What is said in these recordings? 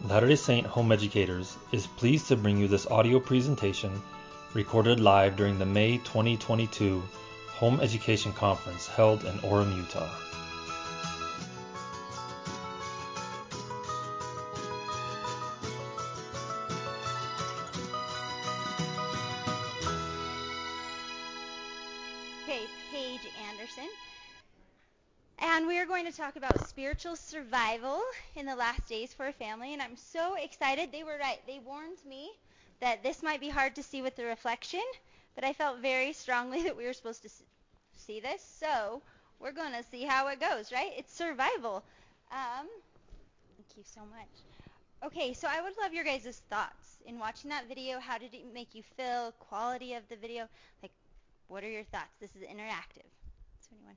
Latter-day Saint Home Educators is pleased to bring you this audio presentation recorded live during the May 2022 Home Education Conference held in Orem, Utah. Okay, Paige Anderson. And we are going to talk about spiritual survival in the last days for a family. And I'm so excited. They were right. They warned me that this might be hard to see with the reflection, but I felt very strongly that we were supposed to see this. So we're going to see how it goes, right? It's survival. Thank you so much. Okay, so I would love your guys' thoughts in watching that video. How did it make you feel? Quality of the video? Like, what are your thoughts? This is interactive. So anyone?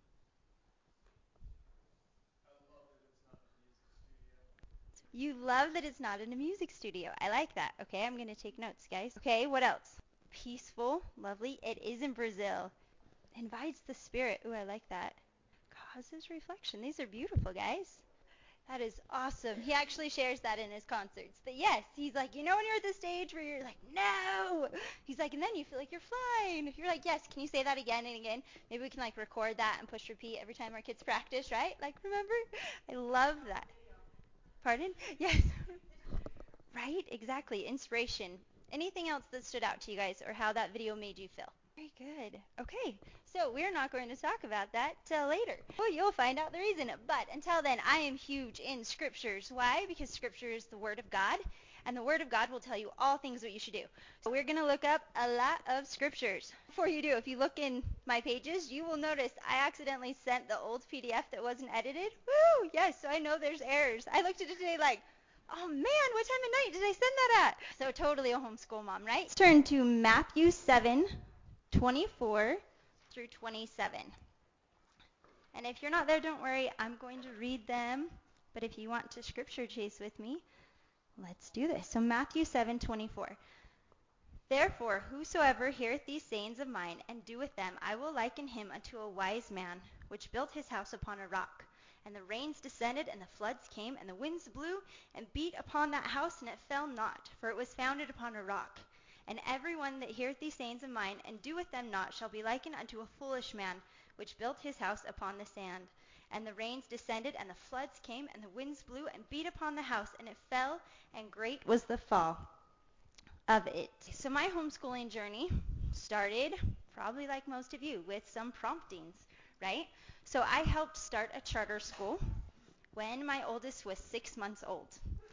You love that it's not in a music studio. I like that. Okay, I'm going to take notes, guys. Okay, what else? Peaceful, lovely. It is in Brazil. Invites the spirit. Ooh, I like that. Causes reflection. These are beautiful, guys. That is awesome. He actually shares that in his concerts. But yes, he's like, you know when you're at the stage where you're like, no. He's like, and then you feel like you're flying. If you're like, yes, can you say that again and again? Maybe we can like record that and push repeat every time our kids practice, right? Like, remember? I love that. Pardon? Yes. Right? Exactly. Inspiration. Anything else that stood out to you guys or how that video made you feel? Very good. Okay. So we're not going to talk about that till later. Well, you'll find out the reason. But until then, I am huge in scriptures. Why? Because scripture is the word of God, and the word of God will tell you all things what you should do. So we're going to look up a lot of scriptures. Before you do, if you look in my pages, you will notice I accidentally sent the old PDF that wasn't edited. Woo! Yes, so I know there's errors. I looked at it today like, oh man, what time of night did I send that at? So totally a homeschool mom, right? Let's turn to Matthew 7:24 through 27. And if you're not there, don't worry. I'm going to read them. But if you want to scripture chase with me, let's do this. So Matthew 7:24. Therefore, whosoever heareth these sayings of mine, and doeth them, I will liken him unto a wise man, which built his house upon a rock. And the rains descended, and the floods came, and the winds blew, and beat upon that house, and it fell not, for it was founded upon a rock. And every one that heareth these sayings of mine, and doeth them not, shall be likened unto a foolish man, which built his house upon the sand. And the rains descended, and the floods came, and the winds blew, and beat upon the house, and it fell, and great was the fall of it. So my homeschooling journey started, probably like most of you, with some promptings, right? So I helped start a charter school when my oldest was 6 months old.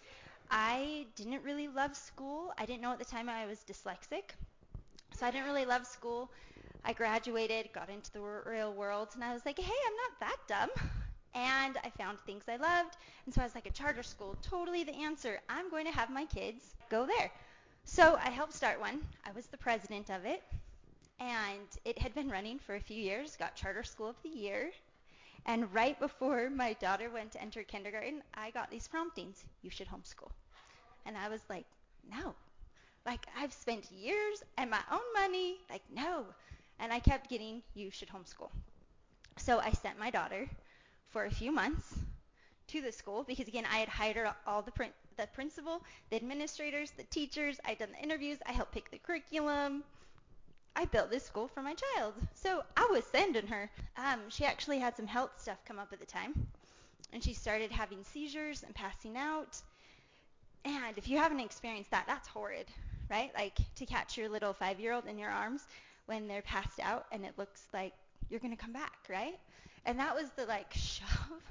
I didn't really love school. I didn't know at the time I was dyslexic, so I didn't really love school. I graduated, got into the real world, and I was like, hey, I'm not that dumb. And I found things I loved, and so I was like, a charter school, totally the answer. I'm going to have my kids go there. So I helped start one. I was the president of it, and it had been running for a few years, got Charter School of the Year. And right before my daughter went to enter kindergarten, I got these promptings. You should homeschool. And I was like, no. Like, I've spent years and my own money. Like, no. And I kept getting, you should homeschool. So I sent my daughter for a few months to the school because, again, I had hired all the principal, the administrators, the teachers. I'd done the interviews. I helped pick the curriculum. I built this school for my child. So I was sending her. She actually had some health stuff come up at the time, and she started having seizures and passing out. And if you haven't experienced that, that's horrid, right? Like to catch your little 5-year-old in your arms when they're passed out and it looks like you're going to come back, right? And that was the like shove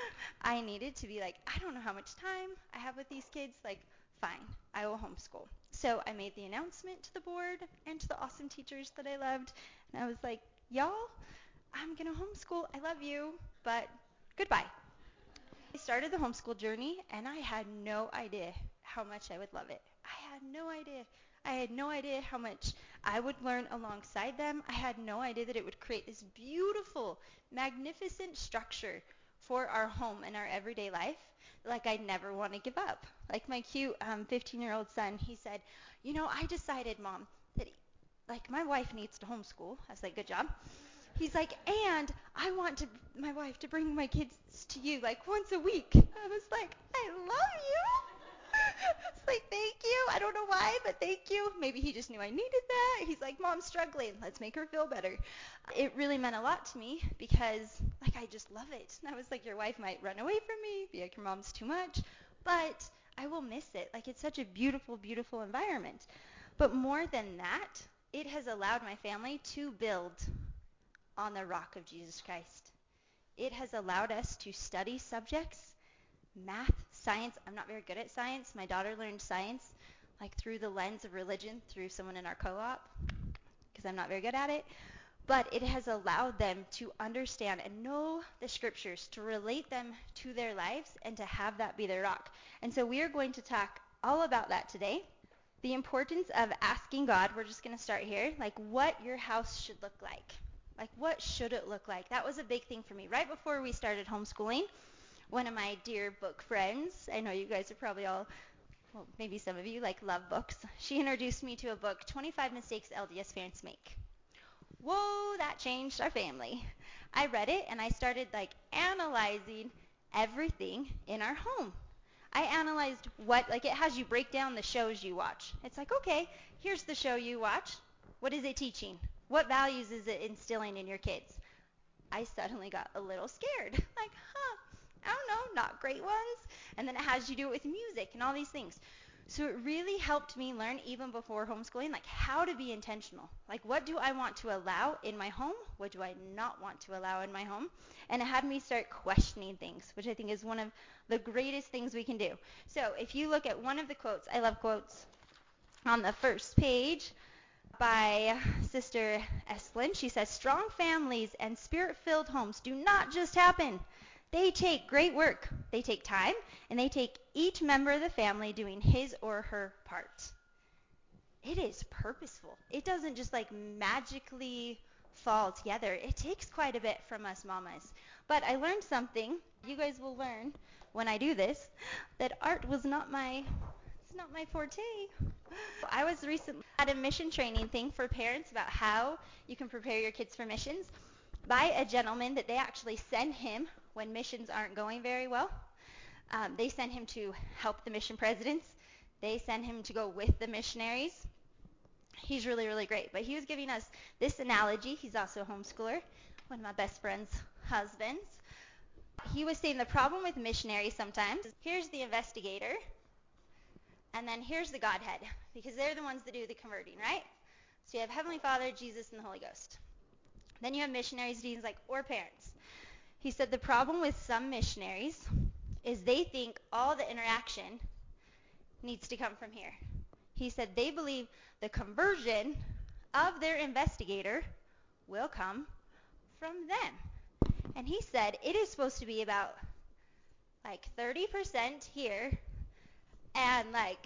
I needed to be like, I don't know how much time I have with these kids. Like, fine, I will homeschool. So I made the announcement to the board and to the awesome teachers that I loved. And I was like, y'all, I'm going to homeschool. I love you, but goodbye. I started the homeschool journey, and I had no idea how much I would love it. I had no idea. I had no idea how much I would learn alongside them. I had no idea that it would create this beautiful, magnificent structure for our home and our everyday life. Like I'd never want to give up. Like my cute 15-year-old son, he said, you know, I decided, Mom, that like my wife needs to homeschool. I was like, good job. He's like, and I want my wife to bring my kids to you like once a week. I was like, I love you. It's like, thank you. I don't know why, but thank you. Maybe he just knew I needed that. He's like, Mom's struggling. Let's make her feel better. It really meant a lot to me because, like, I just love it. And I was like, your wife might run away from me, be like, your mom's too much, but I will miss it. Like, it's such a beautiful, beautiful environment. But more than that, it has allowed my family to build on the rock of Jesus Christ. It has allowed us to study subjects, math, science. I'm not very good at science. My daughter learned science like through the lens of religion through someone in our co-op because I'm not very good at it. But it has allowed them to understand and know the scriptures, to relate them to their lives, and to have that be their rock. And so we are going to talk all about that today. The importance of asking God. We're just going to start here. Like what your house should look like. Like what should it look like? That was a big thing for me. Right before we started homeschooling, one of my dear book friends, I know you guys are probably all, well, maybe some of you like love books. She introduced me to a book, 25 Mistakes LDS Parents Make. Whoa, that changed our family. I read it and I started like analyzing everything in our home. I analyzed like it has you break down the shows you watch. It's like, okay, here's the show you watch. What is it teaching? What values is it instilling in your kids? I suddenly got a little scared. Like, I don't know, not great ones. And then it has you do it with music and all these things. So it really helped me learn even before homeschooling, like how to be intentional. Like what do I want to allow in my home? What do I not want to allow in my home? And it had me start questioning things, which I think is one of the greatest things we can do. So if you look at one of the quotes, I love quotes, on the first page by Sister Esplin. She says, strong families and spirit-filled homes do not just happen. They take great work. They take time, and they take each member of the family doing his or her part. It is purposeful. It doesn't just like magically fall together. It takes quite a bit from us mamas. But I learned something. You guys will learn when I do this that art was not my forte. I was recently at a mission training thing for parents about how you can prepare your kids for missions by a gentleman that they actually send him when missions aren't going very well. They send him to help the mission presidents. They send him to go with the missionaries. He's really, really great. But he was giving us this analogy. He's also a homeschooler, one of my best friend's husbands. He was saying the problem with missionaries sometimes is here's the investigator, and then here's the Godhead, because they're the ones that do the converting, right? So you have Heavenly Father, Jesus, and the Holy Ghost. Then you have missionaries, deans, like, or parents. He said the problem with some missionaries is they think all the interaction needs to come from here. He said they believe the conversion of their investigator will come from them. And he said it is supposed to be about like 30% here and like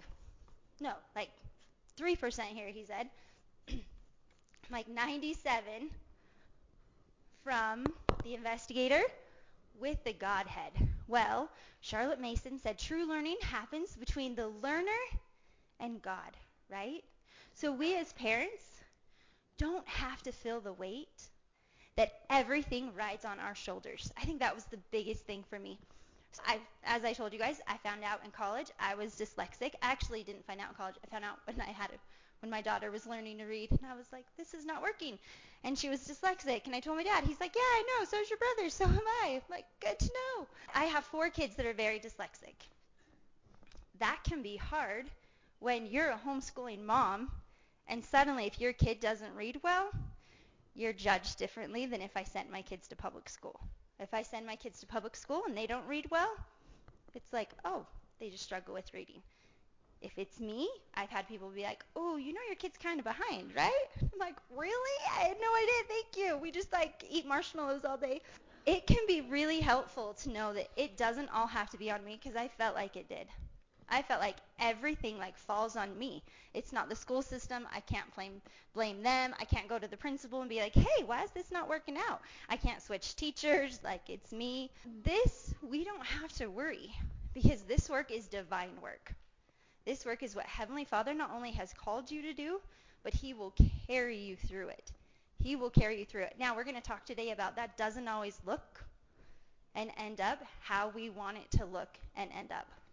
3% here, he said. Like 97 from the investigator with the Godhead. Well, Charlotte Mason said true learning happens between the learner and God, right? So we as parents don't have to feel the weight that everything rides on our shoulders. I think that was the biggest thing for me. As I told you guys, I found out in college I was dyslexic. I actually didn't find out in college. I found out when my daughter was learning to read, and I was like, this is not working. And she was dyslexic, and I told my dad. He's like, yeah, I know, so's your brother, so am I. I'm like, good to know. I have 4 kids that are very dyslexic. That can be hard when you're a homeschooling mom, and suddenly if your kid doesn't read well, you're judged differently than if I sent my kids to public school. If I send my kids to public school and they don't read well, it's like, oh, they just struggle with reading. If it's me, I've had people be like, oh, you know your kid's kind of behind, right? I'm like, really? I had no idea. Thank you. We just like eat marshmallows all day. It can be really helpful to know that it doesn't all have to be on me, because I felt like it did. I felt like everything like falls on me. It's not the school system. I can't blame them. I can't go to the principal and be like, hey, why is this not working out? I can't switch teachers. Like, it's me. This, we don't have to worry, because this work is divine work. This work is what Heavenly Father not only has called you to do, but He will carry you through it. He will carry you through it. Now, we're going to talk today about that doesn't always look and end up how we want it to look and end up.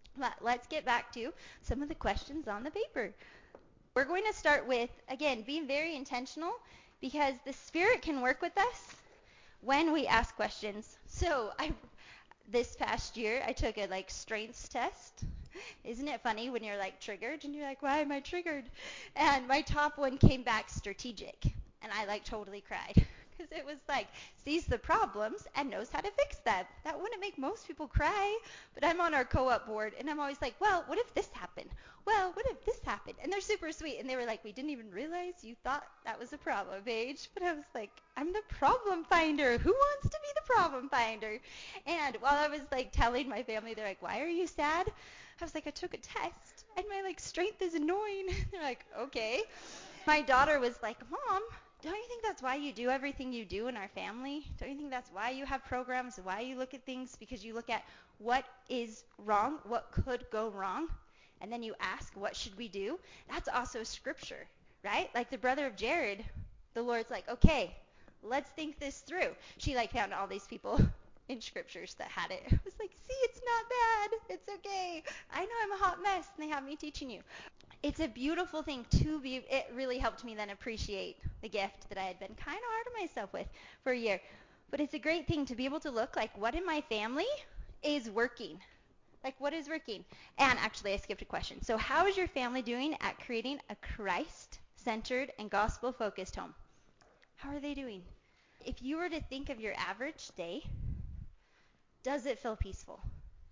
But let's get back to some of the questions on the paper. We're going to start with, again, being very intentional because the Spirit can work with us when we ask questions. So this past year, I took a strengths test. Isn't it funny when you're triggered and you're like, why am I triggered? And my top one came back strategic. And I totally cried because it was sees the problems and knows how to fix them. That wouldn't make most people cry, but I'm on our co-op board and I'm always like, well, what if this happened? Well, what if this happened? And they're super sweet and they were like, we didn't even realize you thought that was a problem, Paige. But I was like, I'm the problem finder. Who wants to be the problem finder? And while I was telling my family, they're like, why are you sad? I was like, I took a test and my strength is annoying. They're like, okay. My daughter was like, Mom, don't you think that's why you do everything you do in our family? Don't you think that's why you have programs, why you look at things? Because you look at what is wrong, what could go wrong, and then you ask, what should we do? That's also scripture, right? Like the brother of Jared, the Lord's like, okay, let's think this through. She found all these people in scriptures that had it. I was like, see, it's not bad. It's okay. I know I'm a hot mess, and they have me teaching you. It's a beautiful thing to be. It really helped me then appreciate the gift that I had been kind of hard on myself with for a year. But it's a great thing to be able to look what in my family is working. What is working? And actually, I skipped a question. So how is your family doing at creating a Christ-centered and gospel-focused home? How are they doing? If you were to think of your average day, does it feel peaceful?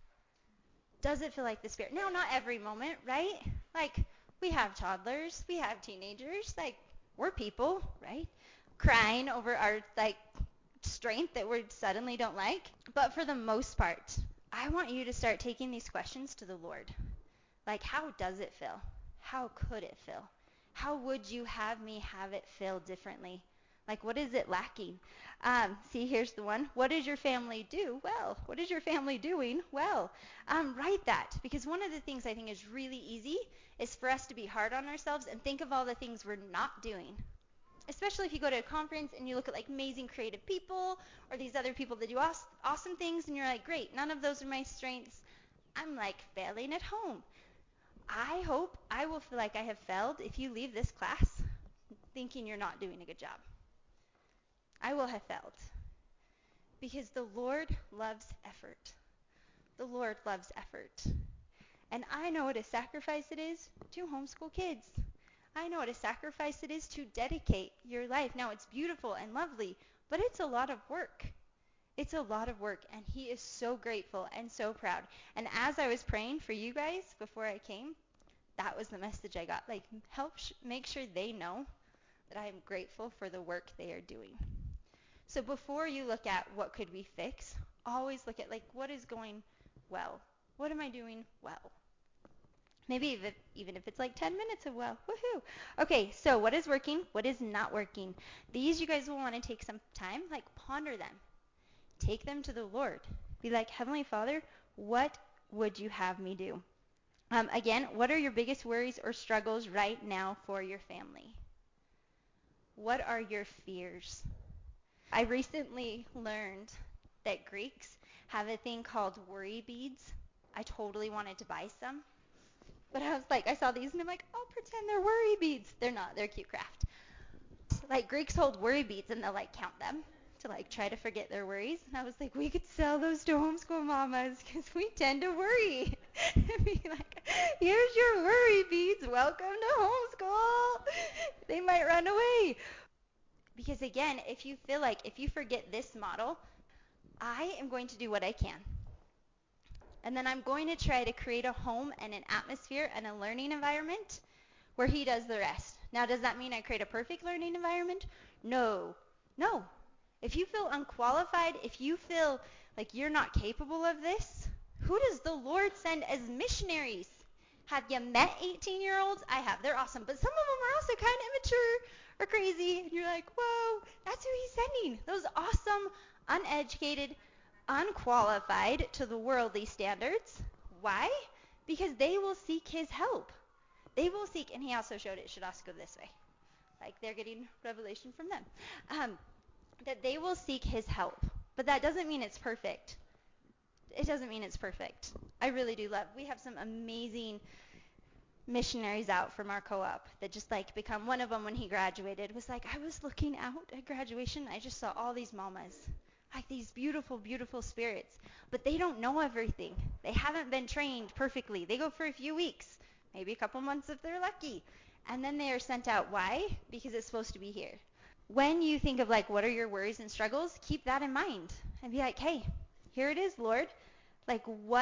Does it feel like the Spirit? Now, not every moment, right? We have toddlers, we have teenagers, we're people, right? Crying over our, strength that we suddenly don't like. But for the most part, I want you to start taking these questions to the Lord. How does it feel? How could it feel? How would you have me have it feel differently? What is it lacking? See, here's the one. What does your family do? Well, what is your family doing? Well, write that. Because one of the things I think is really easy is for us to be hard on ourselves and think of all the things we're not doing. Especially if you go to a conference and you look at amazing creative people or these other people that do awesome things and you're like, great, none of those are my strengths. I'm failing at home. I hope I will feel like I have failed if you leave this class thinking you're not doing a good job. I will have failed. Because the Lord loves effort. The Lord loves effort. And I know what a sacrifice it is to homeschool kids. I know what a sacrifice it is to dedicate your life. Now, it's beautiful and lovely, but it's a lot of work. It's a lot of work, and he is so grateful and so proud. And as I was praying for you guys before I came, that was the message I got. Help make sure they know that I am grateful for the work they are doing. So before you look at what could we fix, always look at what is going well. What am I doing well? Maybe even if it's 10 minutes of well. Woohoo. Okay, so what is working? What is not working? These you guys will want to take some time, ponder them. Take them to the Lord. Be like, Heavenly Father, what would you have me do? Again, what are your biggest worries or struggles right now for your family? What are your fears? I recently learned that Greeks have a thing called worry beads. I totally wanted to buy some. But I was I saw these and I'm like, I'll pretend they're worry beads. They're not. They're cute craft. Greeks hold worry beads and they'll count them to try to forget their worries. And I was like, we could sell those to homeschool mamas because we tend to worry. And be here's your worry beads. Welcome to homeschool. They might run away. Because again, if you feel if you forget this model, I am going to do what I can. And then I'm going to try to create a home and an atmosphere and a learning environment where he does the rest. Now, does that mean I create a perfect learning environment? No. No. If you feel unqualified, if you feel like you're not capable of this, who does the Lord send as missionaries? Have you met 18-year-olds? I have. They're awesome. But some of them are also kind of immature or crazy. And you're like, whoa, that's who he's sending. Those awesome, uneducated, unqualified to the worldly standards. Why? Because they will seek his help. They will seek, and he also showed it should also go this way. They're getting revelation from them. That they will seek his help. But that doesn't mean it's perfect. It doesn't mean it's perfect. I really do love. We have some amazing missionaries out from our co-op that just like become one of them when he graduated was like, I was looking out at graduation. I just saw all these mamas, like these beautiful, beautiful spirits, but they don't know everything. They haven't been trained perfectly. They go for a few weeks, maybe a couple months if they're lucky. And then they are sent out. Why? Because it's supposed to be here. When you think of like, what are your worries and struggles? Keep that in mind and be like, hey, here it is, Lord. Like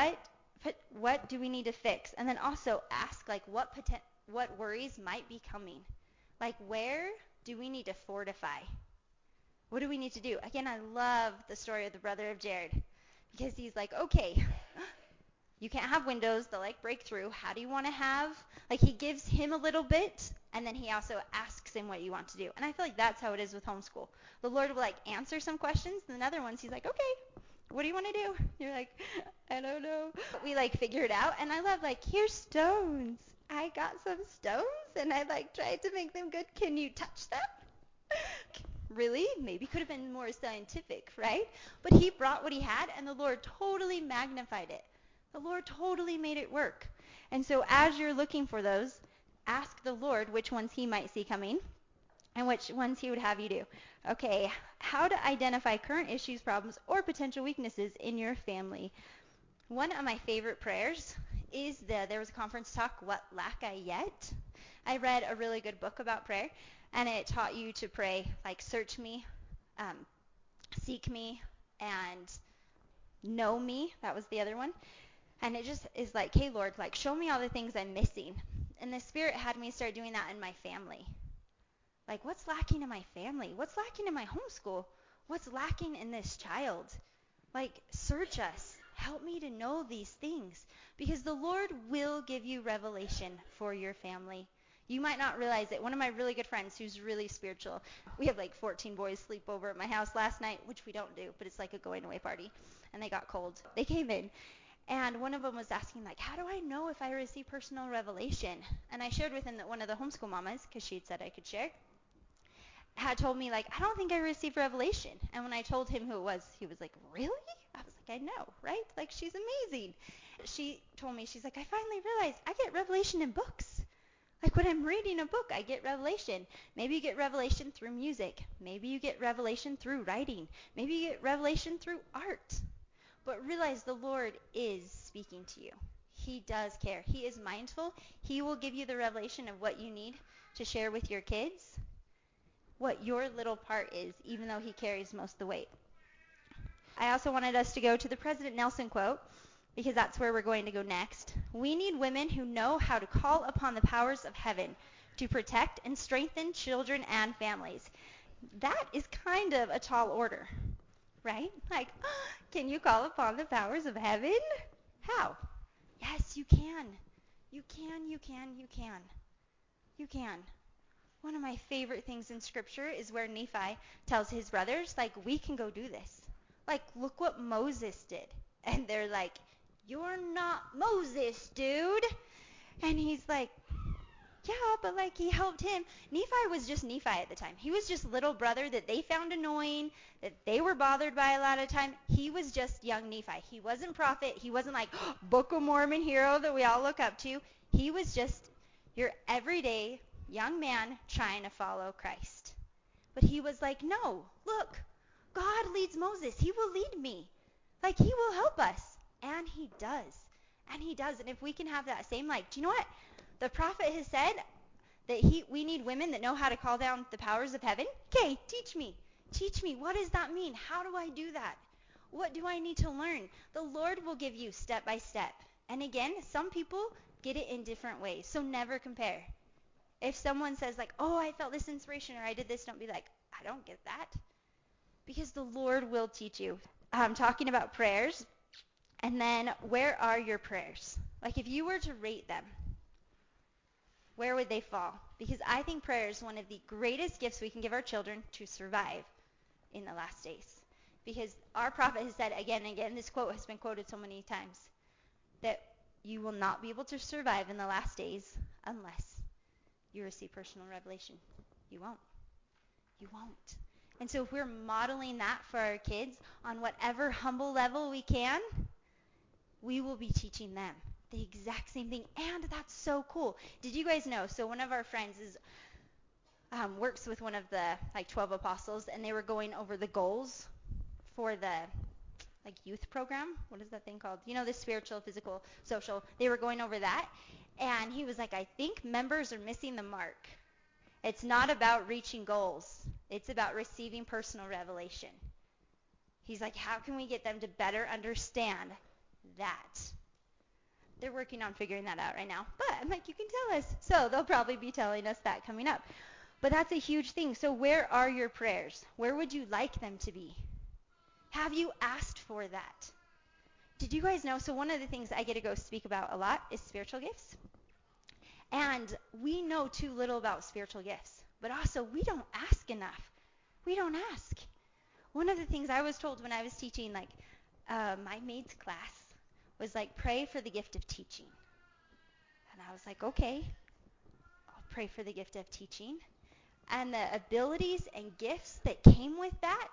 what do we need to fix? And then also ask like what worries might be coming. Like where do we need to fortify? What do we need to do? Again, I love the story of the brother of Jared because he's like, okay, you can't have windows, they'll like break through. How do you want to have? Like he gives him a little bit and then he also asks him what you want to do. And I feel like that's how it is with homeschool. The Lord will like answer some questions and then other ones he's like, okay, what do you want to do? You're like, I don't know. But we like figure it out. And I love like, here's stones. I got some stones and I like tried to make them good. Can you touch them? Really? Maybe could have been more scientific, right? But he brought what he had and the Lord totally magnified it. The Lord totally made it work. And so as you're looking for those, ask the Lord which ones he might see coming and which ones he would have you do. Okay, how to identify current issues, problems, or potential weaknesses in your family. One of my favorite prayers is there was a conference talk, What Lack I Yet? I read a really good book about prayer, and it taught you to pray, like, search me, seek me, and know me. That was the other one. And it just is like, hey, Lord, like, show me all the things I'm missing. And the Spirit had me start doing that in my family. Like, what's lacking in my family? What's lacking in my homeschool? What's lacking in this child? Like, search us. Help me to know these things. Because the Lord will give you revelation for your family. You might not realize it. One of my really good friends who's really spiritual, we have like 14 boys sleep over at my house last night, which we don't do, but it's like a going away party. And they got cold. They came in. And one of them was asking, like, how do I know if I receive personal revelation? And I shared with him that one of the homeschool mamas, because she had said I could share, had told me, like, I don't think I received revelation. And when I told him who it was, he was like, really? I was like, I know, right? Like, she's amazing. She told me, she's like, I finally realized I get revelation in books. Like, when I'm reading a book, I get revelation. Maybe you get revelation through music. Maybe you get revelation through writing. Maybe you get revelation through art. But realize the Lord is speaking to you. He does care. He is mindful. He will give you the revelation of what you need to share with your kids, what your little part is, even though he carries most of the weight. I also wanted us to go to the President Nelson quote, because that's where we're going to go next. We need women who know how to call upon the powers of heaven to protect and strengthen children and families. That is kind of a tall order, right? Like, can you call upon the powers of heaven? How? Yes, you can. You can, you can, you can. You can. One of my favorite things in Scripture is where Nephi tells his brothers, like, we can go do this. Like, look what Moses did. And they're like, you're not Moses, dude. And he's like, yeah, but like he helped him. Nephi was just Nephi at the time. He was just little brother that they found annoying, that they were bothered by a lot of time. He was just young Nephi. He wasn't prophet. He wasn't like Book of Mormon hero that we all look up to. He was just your everyday young man trying to follow Christ. But he was like, no, look, God leads Moses. He will lead me. Like, he will help us. And he does. And he does. And if we can have that same, like, do you know what? The prophet has said that we need women that know how to call down the powers of heaven. Okay, teach me. Teach me. What does that mean? How do I do that? What do I need to learn? The Lord will give you step by step. And again, some people get it in different ways. So never compare. If someone says like, oh, I felt this inspiration or I did this, don't be like, I don't get that. Because the Lord will teach you. I'm talking about prayers. And then where are your prayers? Like if you were to rate them, where would they fall? Because I think prayer is one of the greatest gifts we can give our children to survive in the last days. Because our prophet has said again and again, this quote has been quoted so many times, that you will not be able to survive in the last days unless you receive personal revelation. You won't. You won't. And so if we're modeling that for our kids on whatever humble level we can, we will be teaching them the exact same thing. And that's so cool. Did you guys know? So one of our friends works with one of the 12 apostles, and they were going over the goals for the youth program. What is that thing called? The spiritual, physical, social. They were going over that, and he was like, I think members are missing the mark. It's not about reaching goals. It's about receiving personal revelation. He's like, how can we get them to better understand that? They're working on figuring that out right now. But I'm like, you can tell us. So they'll probably be telling us that coming up. But that's a huge thing. So where are your prayers? Where would you like them to be? Have you asked for that? Did you guys know? So one of the things I get to go speak about a lot is spiritual gifts. And we know too little about spiritual gifts. But also, we don't ask enough. We don't ask. One of the things I was told when I was teaching, my maid's class, was pray for the gift of teaching. And I was like, okay, I'll pray for the gift of teaching. And the abilities and gifts that came with that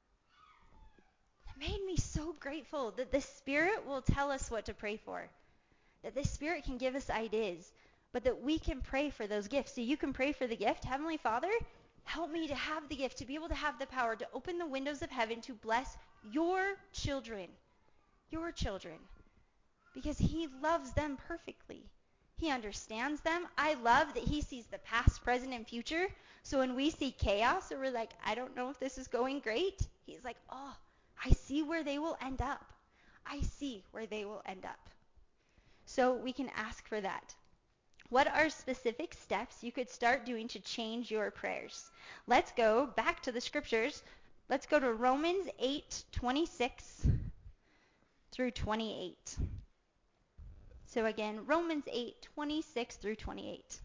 made me so grateful that the Spirit will tell us what to pray for. That the Spirit can give us ideas, but that we can pray for those gifts. So you can pray for the gift. Heavenly Father, help me to have the gift, to be able to have the power to open the windows of heaven to bless your children. Your children. Because he loves them perfectly. He understands them. I love that he sees the past, present, and future. So when we see chaos or we're like, I don't know if this is going great, he's like, oh, I see where they will end up. I see where they will end up. So we can ask for that. What are specific steps you could start doing to change your prayers? Let's go back to the scriptures. Let's go to Romans 8:26 through 28. So again, Romans 8:26 through 28.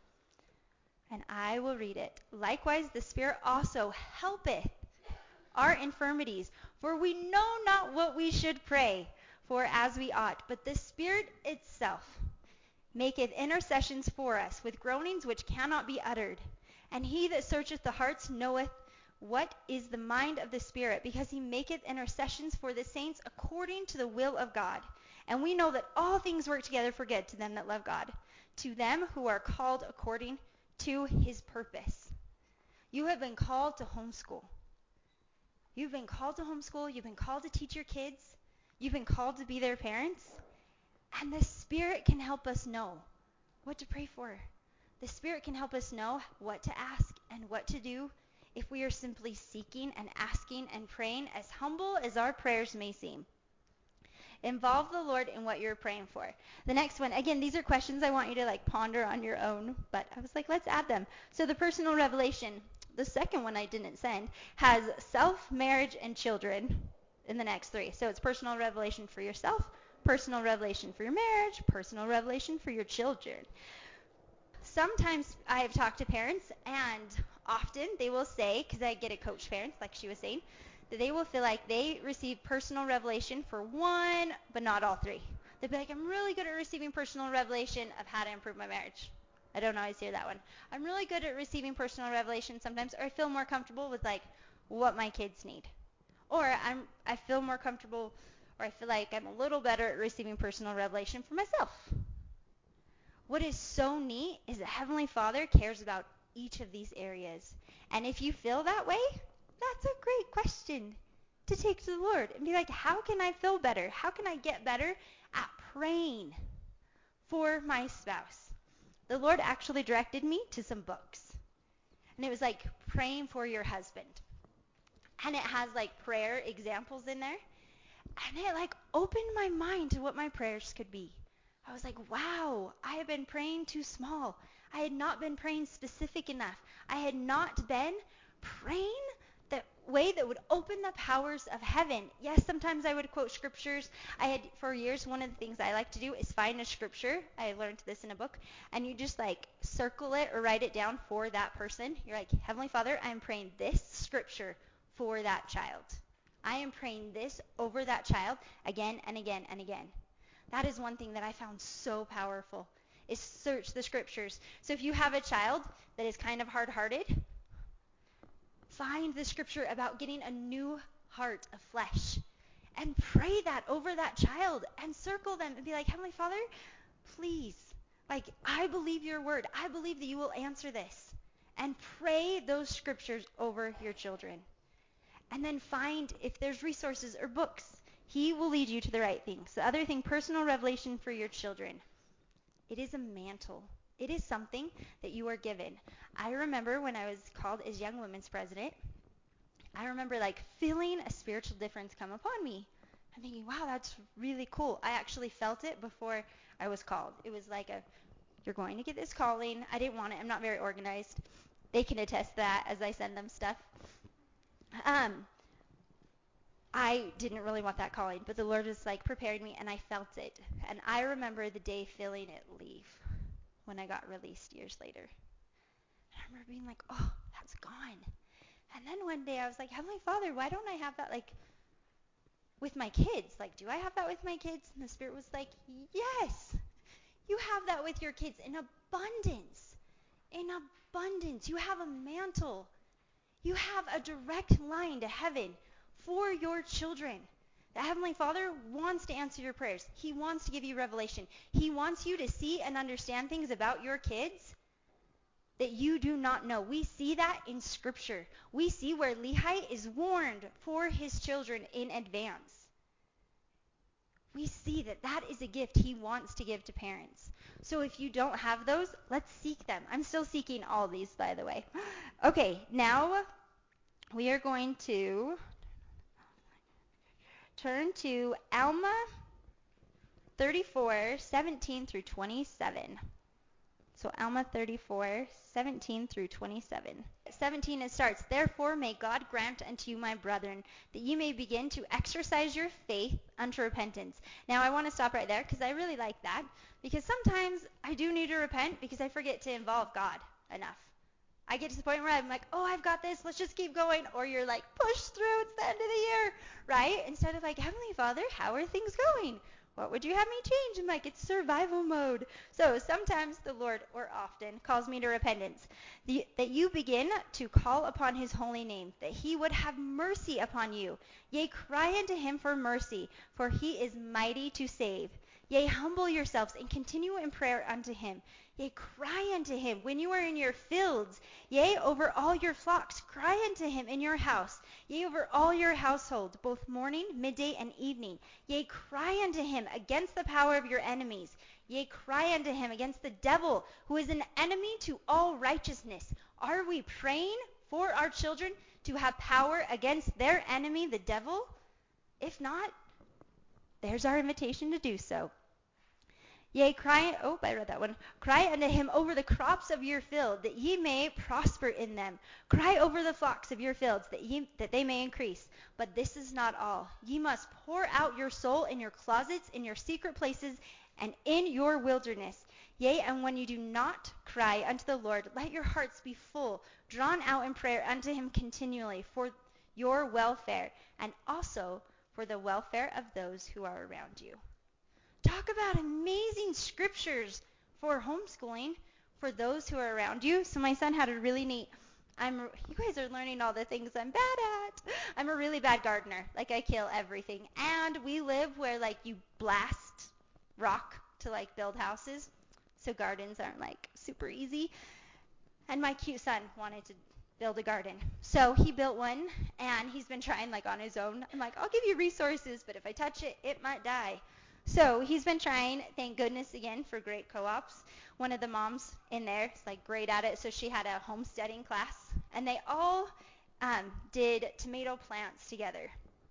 And I will read it. Likewise, the Spirit also helpeth our infirmities, for we know not what we should pray for as we ought, but the Spirit itself maketh intercessions for us with groanings which cannot be uttered. And he that searcheth the hearts knoweth what is the mind of the Spirit, because he maketh intercessions for the saints according to the will of God. And we know that all things work together for good to them that love God, to them who are called according to his purpose. You have been called to homeschool. You've been called to homeschool. You've been called to teach your kids. You've been called to be their parents. And the Spirit can help us know what to pray for. The Spirit can help us know what to ask and what to do if we are simply seeking and asking and praying, as humble as our prayers may seem. Involve the Lord in what you're praying for. The next one, again, these are questions I want you to ponder on your own, but I was like, let's add them. So the personal revelation, the second one I didn't send, has self, marriage, and children in the next three. So it's personal revelation for yourself, personal revelation for your marriage, personal revelation for your children. Sometimes I have talked to parents, and often they will say, because I get to coach parents, like she was saying, that they will feel like they receive personal revelation for one, but not all three. They'll be like, I'm really good at receiving personal revelation of how to improve my marriage. I don't always hear that one. I'm really good at receiving personal revelation sometimes, or I feel more comfortable with what my kids need. Or I feel more comfortable, or I feel like I'm a little better at receiving personal revelation for myself. What is so neat is that Heavenly Father cares about each of these areas. And if you feel that way, that's a great question to take to the Lord and be like, how can I feel better? How can I get better at praying for my spouse? The Lord actually directed me to some books. And it was praying for your husband. And it has prayer examples in there. And it opened my mind to what my prayers could be. I was like, wow, I have been praying too small. I had not been praying specific enough. I had not been praying the way that would open the powers of heaven. Yes, sometimes I would quote scriptures. For years, one of the things I like to do is find a scripture. I learned this in a book. And you just circle it or write it down for that person. You're like, Heavenly Father, I am praying this scripture for that child. I am praying this over that child again and again and again. That is one thing that I found so powerful, is search the scriptures. So if you have a child that is kind of hard-hearted, find the scripture about getting a new heart of flesh and pray that over that child and circle them and be like, Heavenly Father, please, like, I believe your word. I believe that you will answer this. And pray those scriptures over your children. And then find if there's resources or books. He will lead you to the right things. The other thing, personal revelation for your children. It is a mantle. It is something that you are given. I remember when I was called as Young Women's President, I remember like feeling a spiritual difference come upon me. I'm thinking, wow, that's really cool. I actually felt it before I was called. It was like you're going to get this calling. I didn't want it. I'm not very organized. They can attest to that as I send them stuff. I didn't really want that calling, but the Lord was like preparing me, and I felt it. And I remember the day feeling it leave when I got released years later. And I remember being like, oh, that's gone. And then one day I was like, Heavenly Father, why don't I have that like with my kids? Like, do I have that with my kids? And the Spirit was like, yes, you have that with your kids in abundance. In abundance. You have a mantle. You have a direct line to heaven for your children. The Heavenly Father wants to answer your prayers. He wants to give you revelation. He wants you to see and understand things about your kids that you do not know. We see that in Scripture. We see where Lehi is warned for his children in advance. We see that that is a gift he wants to give to parents. So if you don't have those, let's seek them. I'm still seeking all these, by the way. Okay, now we are going to turn to Alma 34, 17 through 27. So Alma 34, 17 through 27. 17, it starts, Therefore may God grant unto you, my brethren, that ye may begin to exercise your faith unto repentance. Now I want to stop right there because I really like that. Because sometimes I do need to repent because I forget to involve God enough. I get to the point where I'm like, oh, I've got this, let's just keep going. Or you're like, push through, it's the end of the year, right? Instead of like, Heavenly Father, how are things going? What would you have me change? I'm like, it's survival mode. So sometimes the Lord, or often, calls me to repentance. That you begin to call upon his holy name, that he would have mercy upon you. Yea, cry unto him for mercy, for he is mighty to save. Yea, humble yourselves and continue in prayer unto him. Yea, cry unto him when you are in your fields. Yea, over all your flocks, cry unto him in your house. Yea, over all your household, both morning, midday, and evening. Yea, cry unto him against the power of your enemies. Yea, cry unto him against the devil, who is an enemy to all righteousness. Are we praying for our children to have power against their enemy, the devil? If not, there's our invitation to do so. Yea, I read that one. Cry unto him over the crops of your field, that ye may prosper in them. Cry over the flocks of your fields, that they may increase. But this is not all. Ye must pour out your soul in your closets, in your secret places, and in your wilderness. Yea, and when you do not cry unto the Lord, let your hearts be full, drawn out in prayer unto him continually, for your welfare, and also for the welfare of those who are around you. Talk about amazing scriptures for homeschooling for those who are around you. So my son had a really neat, you guys are learning all the things I'm bad at. I'm a really bad gardener. Like I kill everything. And we live where like you blast rock to like build houses. So gardens aren't like super easy. And my cute son wanted to build a garden. So he built one and he's been trying like on his own. I'm like, I'll give you resources, but if I touch it, it might die. So he's been trying, thank goodness again for great co-ops. One of the moms in there is like great at it, so she had a homesteading class, and they all did tomato plants together.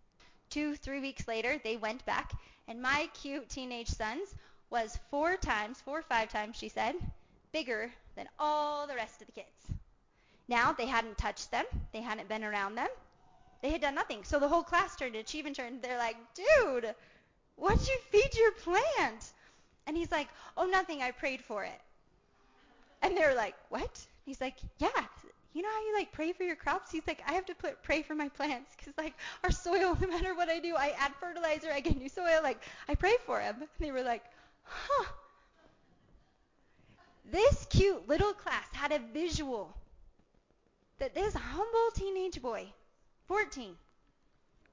2-3 weeks later, they went back, and my cute teenage son's was 4 or 5 times, she said, bigger than all the rest of the kids. Now, they hadn't touched them. They hadn't been around them. They had done nothing. So the whole class turned, and she even turned. They're like, dude, what'd you feed your plant? And he's like, oh, nothing, I prayed for it. And they're like, what? He's like, yeah, you know how you like pray for your crops? He's like, I have to pray for my plants because like our soil, no matter what I do, I add fertilizer, I get new soil, like I pray for him. And they were like, huh. This cute little class had a visual that this humble teenage boy, 14,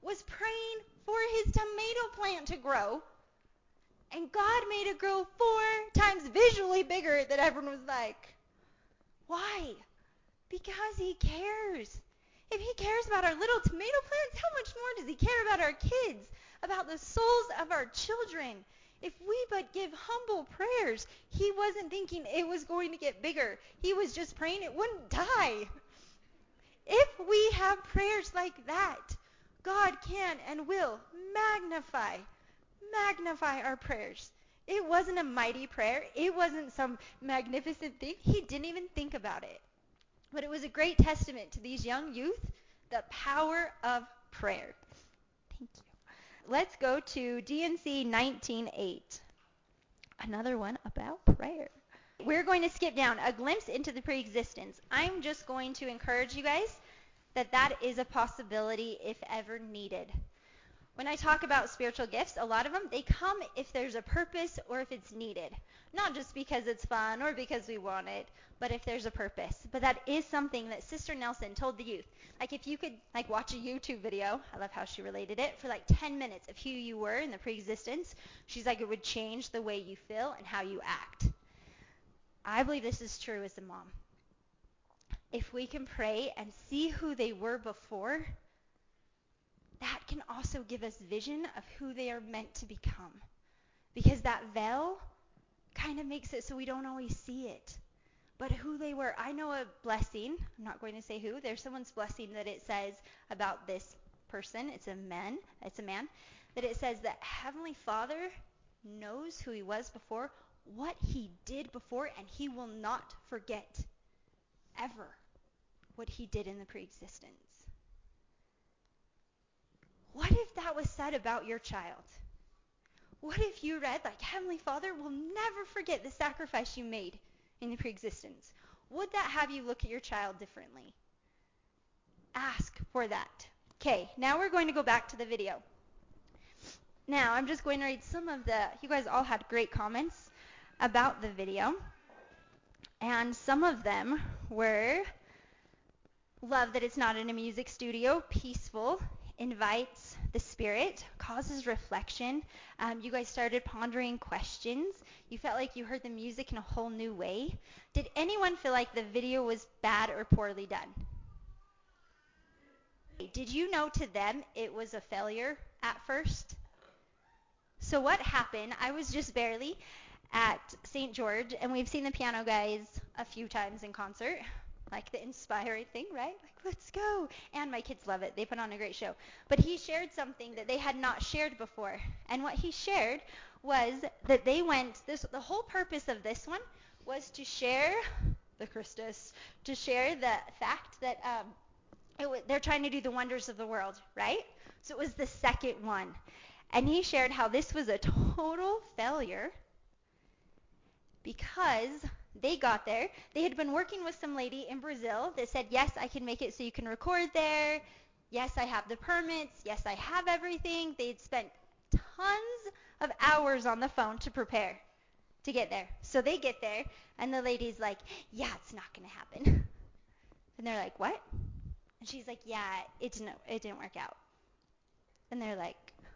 was praying for his tomato plant to grow, and God made it grow 4 times visually bigger that everyone was like, why? Because he cares. If he cares about our little tomato plants, how much more does he care about our kids, about the souls of our children? If we but give humble prayers, he wasn't thinking it was going to get bigger. He was just praying it wouldn't die. If we have prayers like that, God can and will magnify our prayers. It wasn't a mighty prayer. It wasn't some magnificent thing. He didn't even think about it. But it was a great testament to these young youth, the power of prayer. Thank you. Let's go to D&C 19:8. Another one about prayer. We're going to skip down a glimpse into the preexistence. I'm just going to encourage you guys that is a possibility if ever needed. When I talk about spiritual gifts, a lot of them, they come if there's a purpose or if it's needed. Not just because it's fun or because we want it, but if there's a purpose. But that is something that Sister Nelson told the youth. Like if you could watch a YouTube video, I love how she related it, for 10 minutes of who you were in the preexistence, she's like, it would change the way you feel and how you act. I believe this is true as a mom. If we can pray and see who they were before, that can also give us vision of who they are meant to become. Because that veil kind of makes it so we don't always see it. But who they were, I know a blessing, I'm not going to say who, there's someone's blessing that it says about this person, it's a man, that it says that Heavenly Father knows who he was before, what he did before, and he will not forget ever what he did in the preexistence. What if that was said about your child? What if you read, Heavenly Father will never forget the sacrifice you made in the preexistence? Would that have you look at your child differently? Ask for that. Okay, now we're going to go back to the video. Now, I'm just going to read some of you guys all had great comments about the video. And some of them were, love that it's not in a music studio, peaceful, invites the spirit, causes reflection. You guys started pondering questions. You felt like you heard the music in a whole new way. Did anyone feel like the video was bad or poorly done? Did you know to them it was a failure at first? So what happened, I was just barely at St. George, and we've seen the piano guys a few times in concert. The inspiring thing, right? Let's go. And my kids love it. They put on a great show. But he shared something that they had not shared before. And what he shared was that they went, the whole purpose of this one was to share the Christus, to share the fact that they're trying to do the wonders of the world, right? So it was the second one. And he shared how this was a total failure because they got there. They had been working with some lady in Brazil that said, yes, I can make it so you can record there. Yes, I have the permits. Yes, I have everything. They'd spent tons of hours on the phone to prepare to get there. So they get there, and the lady's like, yeah, it's not going to happen. And they're like, what? And she's like, yeah, it didn't work out. And they're like,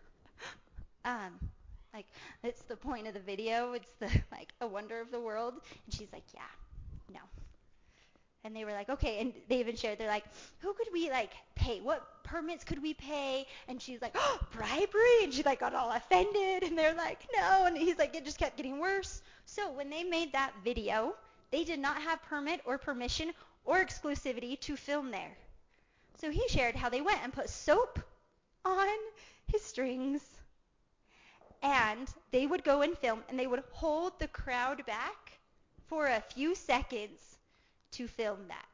it's the point of the video. It's the a wonder of the world. And she's like, yeah, no. And they were like, okay. And they even shared, they're like, who could we pay? What permits could we pay? And she's like, oh, bribery. And she got all offended. And they're like, no. And he's like, it just kept getting worse. So when they made that video, they did not have permit or permission or exclusivity to film there. So he shared how they went and put soap on his strings. And they would go and film, and they would hold the crowd back for a few seconds to film that.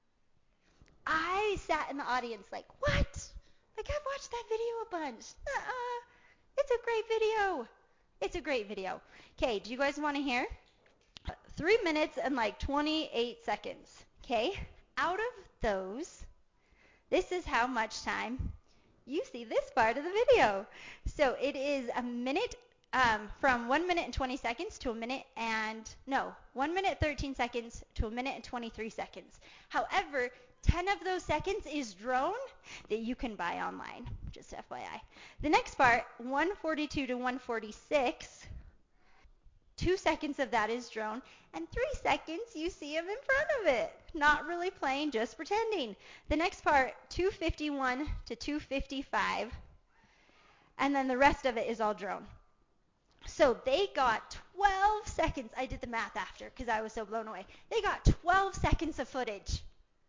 I sat in the audience what? I've watched that video a bunch. It's a great video. It's a great video. Okay, do you guys want to hear? 3 minutes and 28 seconds. Okay? Out of those, this is how much time you see this part of the video. So it is 1 minute from 1 minute and 20 seconds to 1 minute 13 seconds to 1 minute and 23 seconds. However, 10 of those seconds is drone that you can buy online, just FYI. The next part, 142 to 146, 2 seconds of that is drone, and 3 seconds you see him in front of it. Not really playing, just pretending. The next part, 251 to 255, and then the rest of it is all drone. So they got 12 seconds. I did the math after because I was so blown away. They got 12 seconds of footage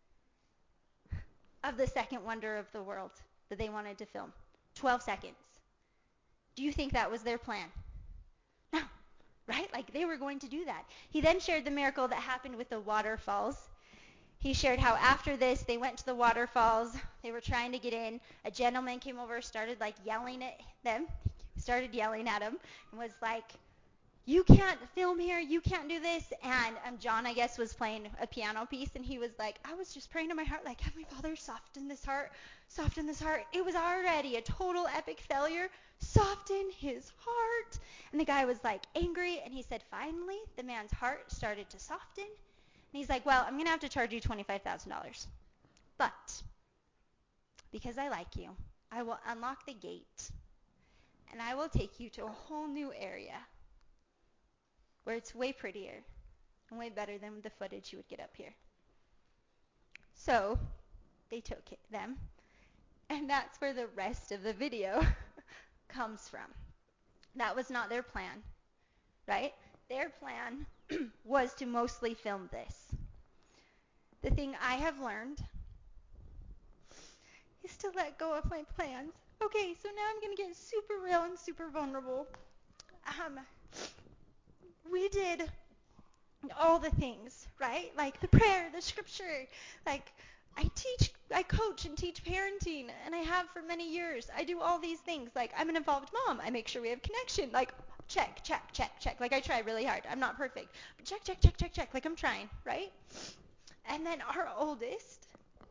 of the second wonder of the world that they wanted to film. 12 seconds. Do you think that was their plan? No, right? Like they were going to do that. He then shared the miracle that happened with the waterfalls. He shared how after this they went to the waterfalls. They were trying to get in. A gentleman came over, started like yelling at them. Started yelling at him and was like, you can't film here, you can't do this. And John, I guess, was playing a piano piece, and he was like, I was just praying to my heart, like, Heavenly Father, soften this heart, soften this heart. It was already a total epic failure. Soften his heart. And the guy was like angry, and he said, finally, the man's heart started to soften. And he's like, well, I'm going to have to charge you $25,000. But because I like you, I will unlock the gate, and I will take you to a whole new area where it's way prettier and way better than the footage you would get up here. So they took them, and that's where the rest of the video comes from. That was not their plan, right? Their plan was to mostly film this. The thing I have learned is to let go of my plans. Okay, so now I'm going to get super real and super vulnerable. We did all the things, right? Like the prayer, the scripture. Like I coach and teach parenting, and I have for many years. I do all these things. Like I'm an involved mom. I make sure we have connection. Like check, check, check, check. Like I try really hard. I'm not perfect, but check, check, check, check, check. Like I'm trying, right? And then our oldest,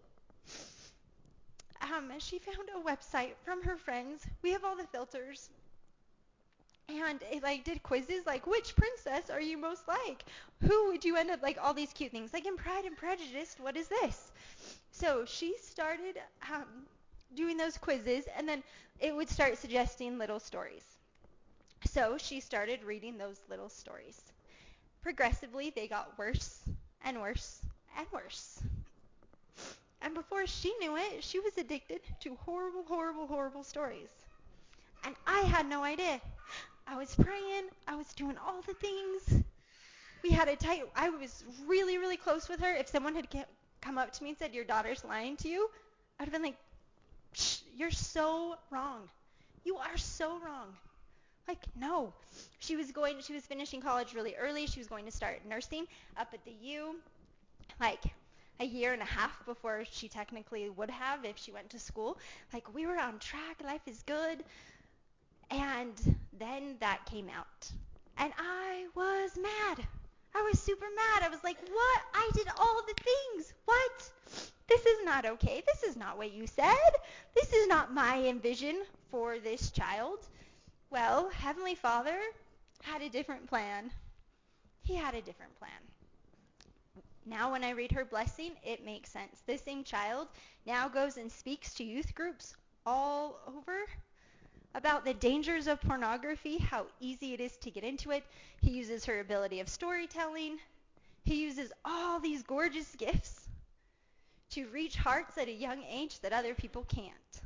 she found a website from her friends. We have all the filters. And it like did quizzes like, which princess are you most like? Who would you end up like? All these cute things like in Pride and Prejudice. What is this? So she started doing those quizzes, and then it would start suggesting little stories. So she started reading those little stories. Progressively, they got worse and worse and worse. And before she knew it, she was addicted to horrible, horrible, horrible stories. And I had no idea. I was praying. I was doing all the things. I was really, really close with her. If someone had come up to me and said, your daughter's lying to you, I'd have been like, Psh, you're so wrong. You are so wrong. Like, no. She was finishing college really early. She was going to start nursing up at the U, like a year and a half before she technically would have if she went to school. Like, we were on track. Life is good. And then that came out. And I was mad. I was super mad. I was like, what? I did all the things. What? This is not okay. This is not what you said. This is not my envision for this child. Well, Heavenly Father had a different plan. He had a different plan. Now when I read her blessing, it makes sense. This same child now goes and speaks to youth groups all over about the dangers of pornography, how easy it is to get into it. He uses her ability of storytelling. He uses all these gorgeous gifts to reach hearts at a young age that other people can't.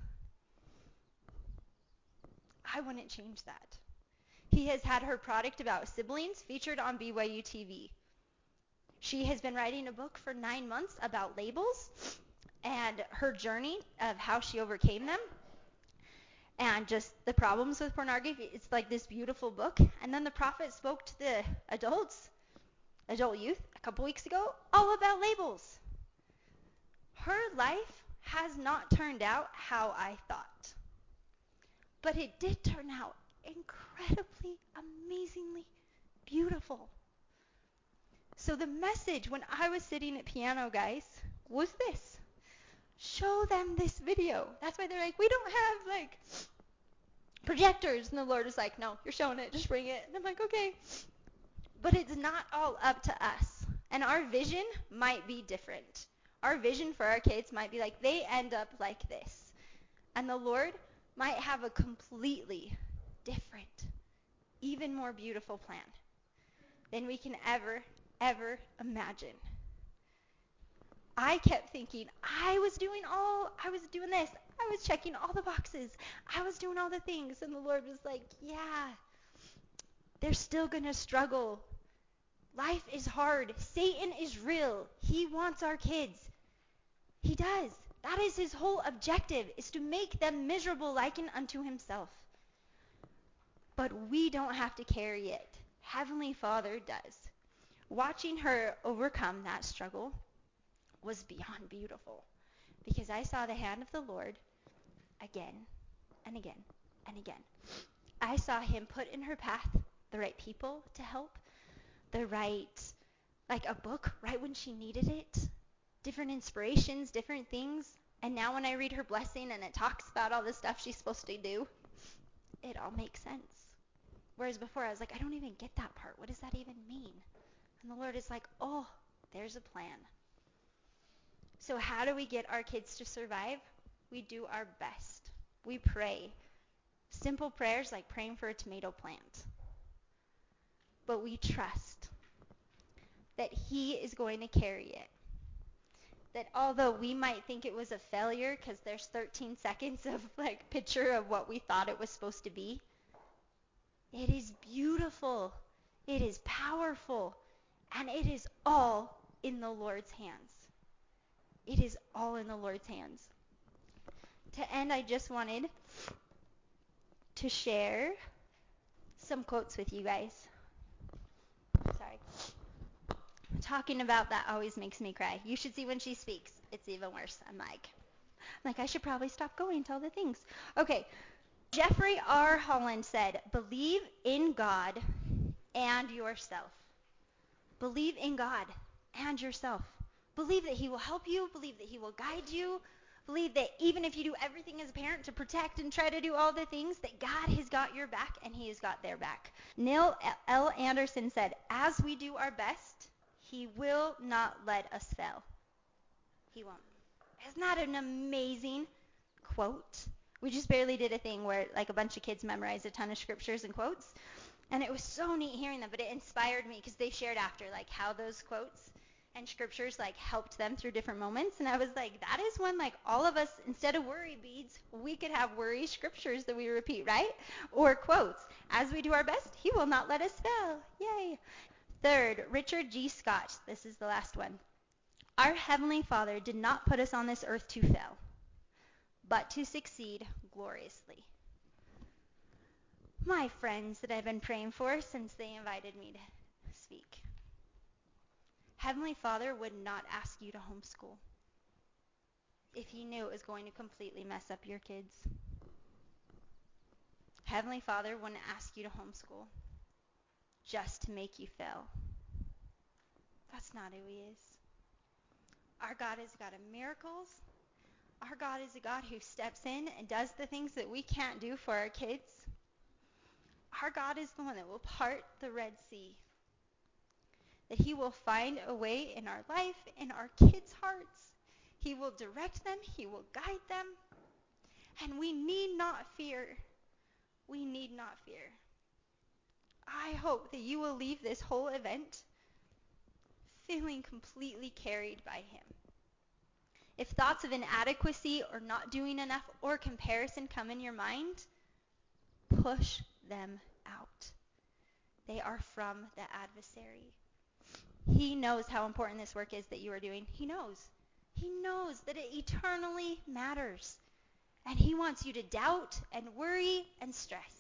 I wouldn't change that. He has had her product about siblings featured on BYU TV. She has been writing a book for 9 months about labels and her journey of how she overcame them and just the problems with pornography. It's like this beautiful book. And then the prophet spoke to the adult youth, a couple weeks ago, all about labels. Her life has not turned out how I thought. But it did turn out incredibly, amazingly beautiful. So the message when I was sitting at piano, guys, was this. Show them this video. That's why they're like, we don't have projectors. And the Lord is like, no, you're showing it. Just bring it. And I'm like, okay. But it's not all up to us. And our vision might be different. Our vision for our kids might be like, they end up like this. And the Lord might have a completely different, even more beautiful plan than we can ever imagine. I kept thinking, I was doing this. I was checking all the boxes. I was doing all the things. And the Lord was like, yeah, they're still going to struggle. Life is hard. Satan is real. He wants our kids. He does. That is his whole objective, is to make them miserable like unto himself. But we don't have to carry it. Heavenly Father does. Watching her overcome that struggle was beyond beautiful, because I saw the hand of the Lord again and again and again. I saw him put in her path the right people to help, the right, like a book right when she needed it, different inspirations, different things. And now when I read her blessing and it talks about all the stuff she's supposed to do, it all makes sense. Whereas before I was like, I don't even get that part. What does that even mean? And the Lord is like, oh, there's a plan. So how do we get our kids to survive? We do our best. We pray. Simple prayers like praying for a tomato plant. But we trust that he is going to carry it. That although we might think it was a failure because there's 13 seconds of like picture of what we thought it was supposed to be, it is beautiful. It is powerful. And it is all in the Lord's hands. It is all in the Lord's hands. To end, I just wanted to share some quotes with you guys. Sorry. Talking about that always makes me cry. You should see when she speaks. It's even worse. I'm like, I should probably stop going to all the things. Okay. Jeffrey R. Holland said, believe in God and yourself. Believe in God and yourself. Believe that he will help you. Believe that he will guide you. Believe that even if you do everything as a parent to protect and try to do all the things, that God has got your back and he has got their back. Neil L. Anderson said, as we do our best, he will not let us fail. He won't. Isn't that an amazing quote? We just barely did a thing where like a bunch of kids memorized a ton of scriptures and quotes. And it was so neat hearing them, but it inspired me because they shared after like how those quotes and scriptures like helped them through different moments. And I was like, that is when like all of us, instead of worry beads, we could have worry scriptures that we repeat, right? Or quotes. As we do our best, he will not let us fail. Yay. Third, Richard G. Scott. This is the last one. Our Heavenly Father did not put us on this earth to fail, but to succeed gloriously. My friends that I've been praying for since they invited me to speak. Heavenly Father would not ask you to homeschool if he knew it was going to completely mess up your kids. Heavenly Father wouldn't ask you to homeschool just to make you fail. That's not who he is. Our God is a God of miracles. Our God is a God who steps in and does the things that we can't do for our kids. Our God is the one that will part the Red Sea. That he will find a way in our life, in our kids' hearts. He will direct them. He will guide them. And we need not fear. We need not fear. I hope that you will leave this whole event feeling completely carried by him. If thoughts of inadequacy or not doing enough or comparison come in your mind, push them out. They are from the adversary. He knows how important this work is that you are doing. He knows. He knows that it eternally matters. And he wants you to doubt and worry and stress.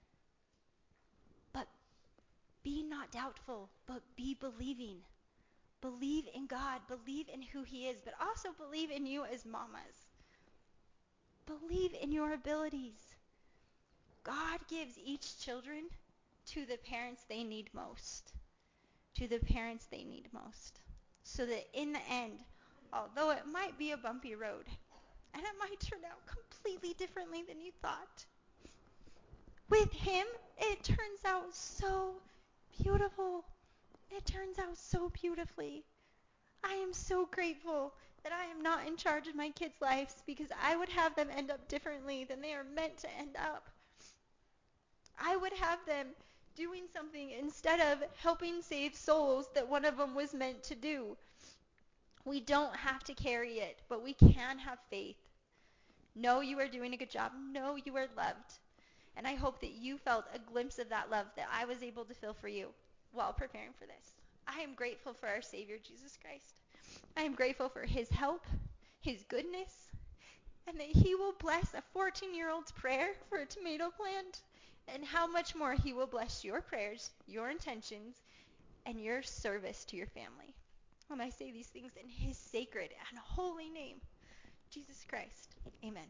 But be not doubtful, but be believing. Believe in God. Believe in who he is, but also believe in you as mamas. Believe in your abilities. God gives each children to the parents they need most. To the parents they need most. So that in the end, although it might be a bumpy road, and it might turn out completely differently than you thought, with him, it turns out so beautiful. It turns out so beautifully. I am so grateful that I am not in charge of my kids' lives, because I would have them end up differently than they are meant to end up. I would have them doing something instead of helping save souls that one of them was meant to do. We don't have to carry it, but we can have faith. Know you are doing a good job. Know you are loved. And I hope that you felt a glimpse of that love that I was able to feel for you while preparing for this. I am grateful for our Savior, Jesus Christ. I am grateful for his help, his goodness, and that he will bless a 14-year-old's prayer for a tomato plant, and how much more he will bless your prayers, your intentions, and your service to your family. And I say these things in his sacred and holy name, Jesus Christ. Amen.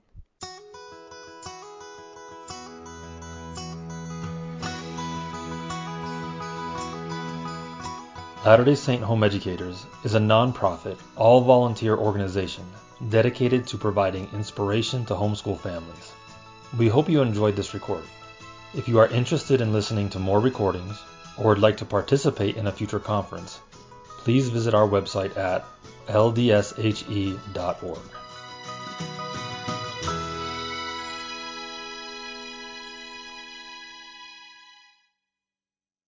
Latter-day Saint Home Educators is a non-profit, all-volunteer organization dedicated to providing inspiration to homeschool families. We hope you enjoyed this recording. If you are interested in listening to more recordings or would like to participate in a future conference, please visit our website at ldshe.org.